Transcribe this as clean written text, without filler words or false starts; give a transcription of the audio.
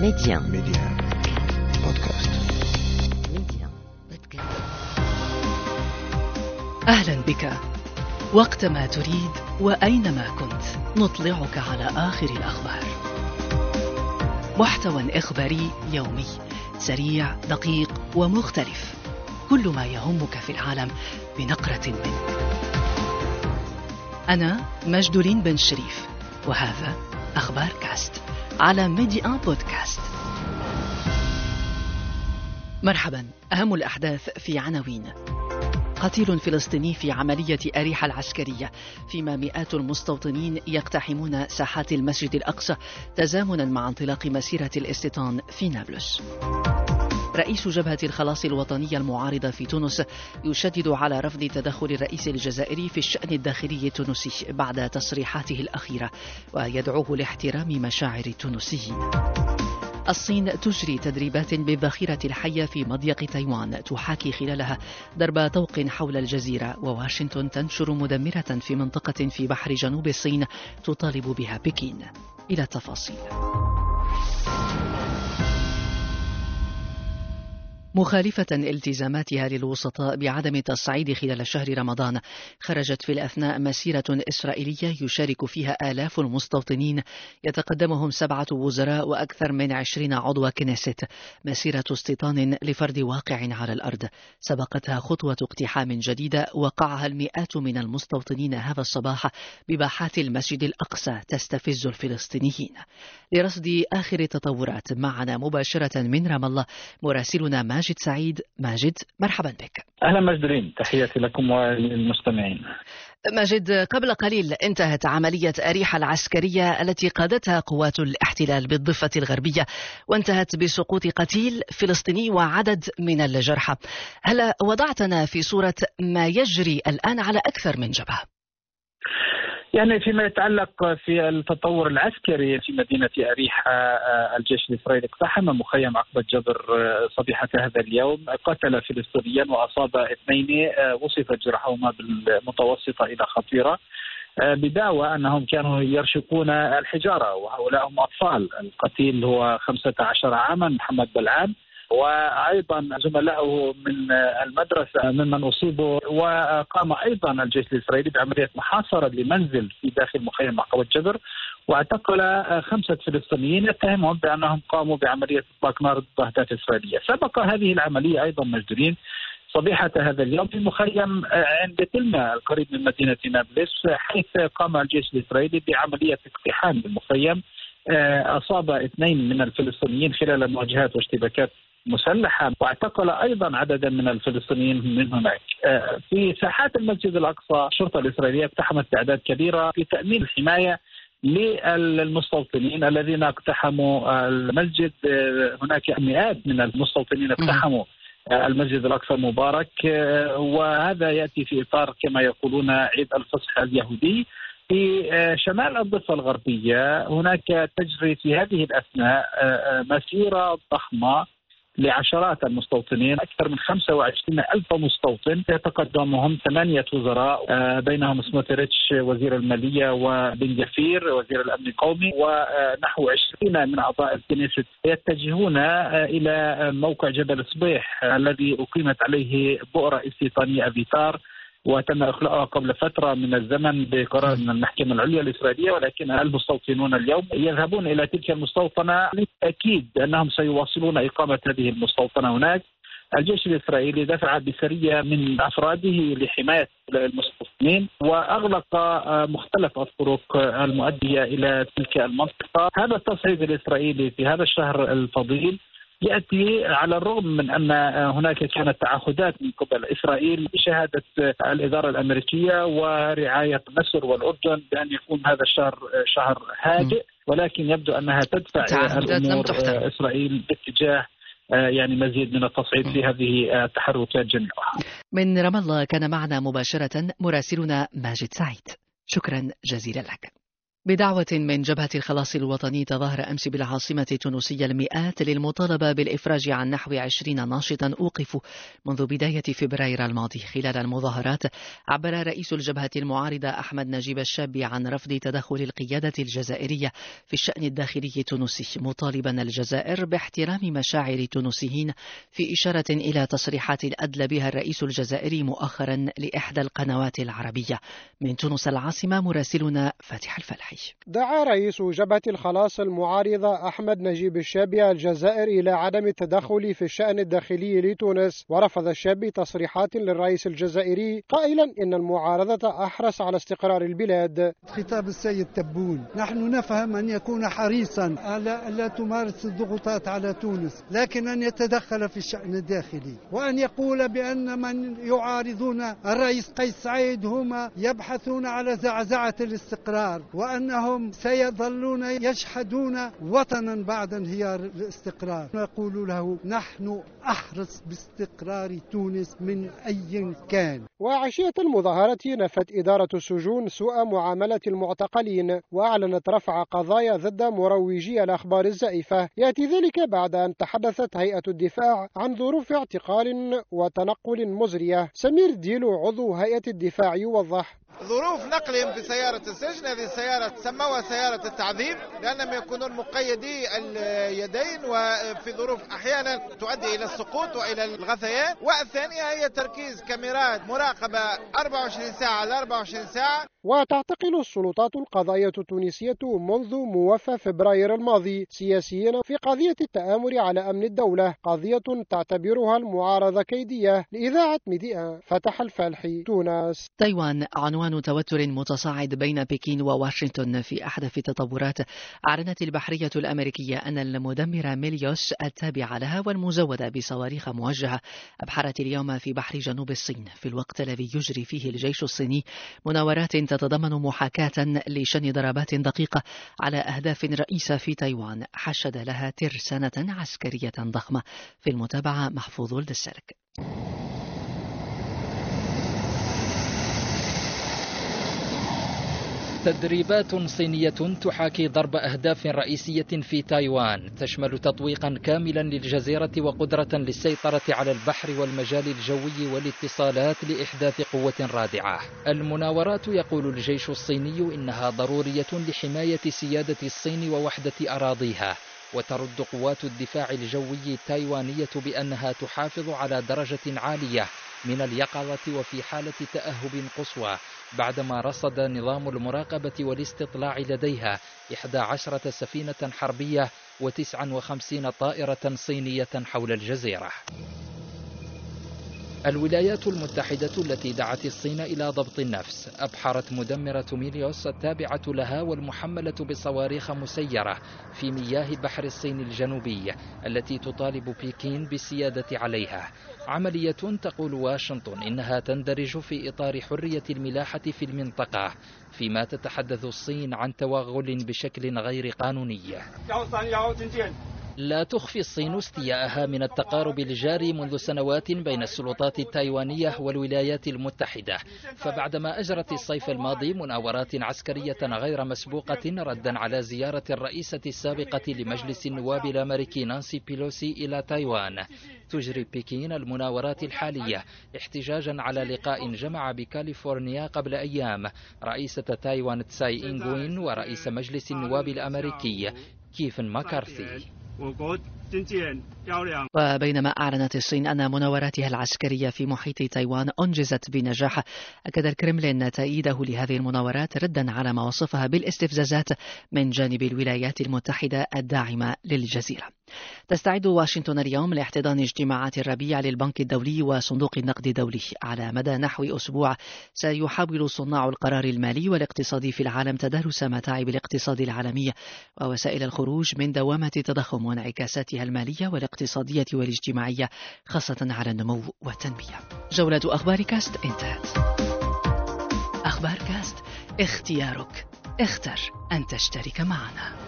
Média بودكاست. أهلا بك. وقتما تريد وأينما كنت نطلعك على آخر الأخبار. محتوى إخباري يومي سريع دقيق ومختلف، كل ما يهمك في العالم بنقرة منه. أنا مجدولين بن شريف، وهذا أخبار كاست على ميديا بودكاست. مرحبا. أهم الأحداث في عناوين: قتيل فلسطيني في عملية أريحة العسكرية، فيما مئات المستوطنين يقتحمون ساحات المسجد الأقصى تزامنا مع انطلاق مسيرة الاستيطان في نابلس. رئيس جبهة الخلاص الوطنية المعارضة في تونس يشدد على رفض تدخل الرئيس الجزائري في الشأن الداخلي التونسي بعد تصريحاته الأخيرة، ويدعوه لاحترام مشاعر التونسيين. الصين تجري تدريبات بالذخيرة الحية في مضيق تايوان تحاكي خلالها ضرب طوق حول الجزيرة، وواشنطن تنشر مدمرة في منطقة في بحر جنوب الصين تطالب بها بكين. إلى التفاصيل. مخالفة التزاماتها للوسطاء بعدم التصعيد خلال شهر رمضان، خرجت في الأثناء مسيرة إسرائيلية يشارك فيها آلاف المستوطنين يتقدمهم 7 وزراء وأكثر من 20 عضو كنيست، مسيرة استيطان لفرض واقع على الأرض. سبقتها خطوة اقتحام جديدة وقعها المئات من المستوطنين هذا الصباح بباحات المسجد الأقصى تستفز الفلسطينيين. لرصد آخر التطورات معنا مباشرة من رام الله مراسلنا ماجد سعيد. ماجد، مرحبا بك. أهلا مجدولين، تحياتي لكم وللمستمعين. ماجد، قبل قليل انتهت عملية أريحة العسكرية التي قادتها قوات الاحتلال بالضفة الغربية، وانتهت بسقوط قتيل فلسطيني وعدد من الجرحى. هل وضعتنا في صورة ما يجري الآن على أكثر من جبهة؟ يعني فيما يتعلق في التطور العسكري في مدينة أريحة، الجيش الإسرائيلي اقتحم مخيم عقبة جبر صبيحة هذا اليوم، قتل فلسطينيا وأصاب 2 وصفت جرحهما بالمتوسطة إلى خطيرة، بدعوى أنهم كانوا يرشقون الحجارة، وهؤلاء هم أطفال. القتيل هو 15 عاما، محمد بلعام، وأيضا زملائه من المدرسة ممن أصيبوا. وقام أيضا الجيش الإسرائيلي بعملية محاصرة لمنزل في داخل مخيم عقبة جبر، واعتقل 5 فلسطينيين يتهمهم بأنهم قاموا بعملية إطلاق نار ضد أهداف إسرائيلية. سبق هذه العملية أيضا مجدولين صبيحة هذا اليوم في مخيم عند تلمة القريب من مدينة نابلس، حيث قام الجيش الإسرائيلي بعملية اقتحام المخيم، أصاب 2 من الفلسطينيين خلال مواجهات واشتباكات مسلحة، واعتقل أيضا عددا من الفلسطينيين من هناك. في ساحات المسجد الأقصى الشرطة الإسرائيلية اقتحمت بأعداد كبيرة في تأمين الحماية للمستوطنين الذين اقتحموا المسجد. هناك مئات من المستوطنين اقتحموا المسجد الأقصى المبارك، وهذا يأتي في إطار كما يقولون عيد الفصح اليهودي. في شمال الضفة الغربية هناك تجري في هذه الأثناء مسيرة ضخمة لعشرات المستوطنين، أكثر من 25 ألف مستوطن يتقدمهم 8 وزراء، بينهم سموتريتش وزير المالية وبن جفير وزير الأمن القومي، ونحو 20 من أعضاء الكنيست يتجهون إلى موقع جبل صبيح الذي أقيمت عليه بؤرة استيطانية أفيتار، وتم إخلاؤها قبل فترة من الزمن بقرار من المحكمة العليا الإسرائيلية. ولكن المستوطنون اليوم يذهبون إلى تلك المستوطنة للتأكيد أنهم سيواصلون إقامة هذه المستوطنة هناك. الجيش الإسرائيلي دفع بسرية من أفراده لحماية المستوطنين، وأغلق مختلف الطرق المؤدية إلى تلك المنطقة. هذا التصعيد الإسرائيلي في هذا الشهر الفضيل يأتي على الرغم من أن هناك كانت تعهدات من قبل إسرائيل بشهادة الإدارة الأمريكية ورعاية مصر والأردن بأن يكون هذا الشهر شهر هادئ، ولكن يبدو أنها تدفع الأمور إسرائيل باتجاه يعني مزيد من التصعيد في هذه التحركات جميعها. من رام الله كان معنا مباشرة مراسلنا ماجد سعيد. شكرا جزيلا لك. بدعوة من جبهة الخلاص الوطني تظاهر أمس بالعاصمة التونسية المئات للمطالبة بالإفراج عن نحو 20 ناشطا أوقفوا منذ بداية فبراير الماضي. خلال المظاهرات عبر رئيس الجبهة المعارضة أحمد نجيب الشابي عن رفض تدخل القيادة الجزائرية في الشأن الداخلي التونسي، مطالبا الجزائر باحترام مشاعر التونسيين، في إشارة إلى تصريحات أدلى بها الرئيس الجزائري مؤخرا لإحدى القنوات العربية. من تونس العاصمة مراسلنا فاتح الفلحي. دعا رئيس جبهة الخلاص المعارضة أحمد نجيب الشابي الجزائر إلى عدم التدخل في الشأن الداخلي لتونس، ورفض الشابي تصريحات للرئيس الجزائري قائلا إن المعارضة أحرص على استقرار البلاد. خطاب السيد تبون: نحن نفهم أن يكون حريصا على ألا تمارس الضغوطات على تونس، لكن أن يتدخل في الشأن الداخلي، وأن يقول بأن من يعارضون الرئيس قيس سعيد هم يبحثون على زعزعة الاستقرار، وأنهم سيظلون يشحدون وطنا بعد انهيار الاستقرار. نقول له: نحن أحرص باستقرار تونس من أي كان. وعشية المظاهرة نفت إدارة السجون سوء معاملة المعتقلين، وأعلنت رفع قضايا ضد مروجي الأخبار الزائفة. يأتي ذلك بعد أن تحدثت هيئة الدفاع عن ظروف اعتقال وتنقل مزرية. سمير ديلو عضو هيئة الدفاع يوضح: ظروف نقلهم في سيارة السجن، هذه السيارة سموها سيارة التعذيب لأنهم يكونون مقيدي اليدين، وفي ظروف أحيانا تؤدي إلى السقوط وإلى الغثيان. والثانية هي تركيز كاميرات مراقبة 24 ساعة على 24 ساعة. وتعتقل السلطات القضائية التونسية منذ موافى فبراير الماضي سياسيين في قضية التآمر على أمن الدولة، قضية تعتبرها المعارضة كيدية. لإذاعة ميديا فتح الفالحي، تونس. تايوان عنوان توتر متصاعد بين بكين وواشنطن في أحدث التطورات. أعلنت البحرية الأمريكية أن المدمرة ميليوس التابعة لها والمزودة بصواريخ موجهة أبحرت اليوم في بحر جنوب الصين، في الوقت الذي يجري فيه الجيش الصيني مناورات تتضمن محاكاة لشن ضربات دقيقة على أهداف رئيسة في تايوان حشد لها ترسانة عسكرية ضخمة. في المتابعة محفوظ الدسالك. تدريبات صينية تحاكي ضرب أهداف رئيسية في تايوان، تشمل تطويقا كاملا للجزيرة وقدرة للسيطرة على البحر والمجال الجوي والاتصالات لإحداث قوة رادعة. المناورات، يقول الجيش الصيني، إنها ضرورية لحماية سيادة الصين ووحدة أراضيها، وترد قوات الدفاع الجوي التايوانية بأنها تحافظ على درجة عالية من اليقظة وفي حالة تأهب قصوى، بعدما رصد نظام المراقبة والاستطلاع لديها 11 سفينة حربية و59 طائرة صينية حول الجزيرة. الولايات المتحدة التي دعت الصين إلى ضبط النفس أبحرت مدمرة ميليوس التابعة لها والمحملة بصواريخ مسيرة في مياه بحر الصين الجنوبي التي تطالب بكين بالسيادة عليها. عملية تقول واشنطن إنها تندرج في إطار حرية الملاحة في المنطقة، فيما تتحدث الصين عن توغل بشكل غير قانوني. لا تخفي الصين استياءها من التقارب الجاري منذ سنوات بين السلطات التايوانية والولايات المتحدة، فبعدما أجرت الصيف الماضي مناورات عسكرية غير مسبوقة ردا على زيارة الرئيسة السابقة لمجلس النواب الأمريكي نانسي بيلوسي إلى تايوان، تجري بكين المناورات الحالية احتجاجا على لقاء جمع بكاليفورنيا قبل أيام رئيسة تايوان تساي إنغوين ورئيس مجلس النواب الأمريكي كيفن ماكارثي. وبينما أعلنت الصين أن مناوراتها العسكرية في محيط تايوان أنجزت بنجاح، أكد الكرملين تأييده لهذه المناورات ردا على ما وصفها بالاستفزازات من جانب الولايات المتحدة الداعمة للجزيرة. تستعد واشنطن اليوم لاحتضان اجتماعات الربيع للبنك الدولي وصندوق النقد الدولي. على مدى نحو أسبوع سيحاول صناع القرار المالي والاقتصادي في العالم تدارس متاعب الاقتصاد العالمي ووسائل الخروج من دوامة التضخم وانعكاساتها المالية والاقتصادية والاجتماعية، خاصة على النمو والتنمية. جولة أخبار كاست انتهت. أخبار كاست، اختيارك، اختر أن تشترك معنا.